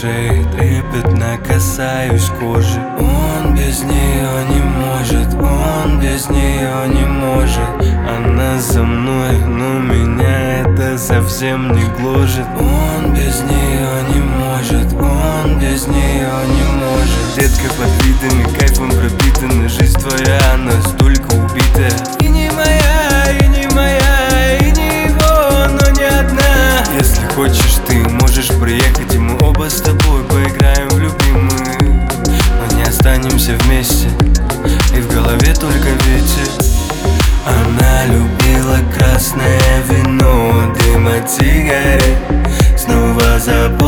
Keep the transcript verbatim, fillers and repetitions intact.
шее, трепетно касаюсь кожи. Он без нее не может, он без нее не может. Она за мной, но меня это совсем не гложет. Он без нее не может, он без нее не может. Детка под видами, кайфом пропитана. Жизнь твоя настолько убитая. И не моя, и не моя, и не его, но не одна. Если хочешь, ты можешь приехать, и мы оба с тобой поиграем в любимые. Но не останемся вместе, и в голове только ветер. Она любила красное вино, дым от сигарет, снова забыл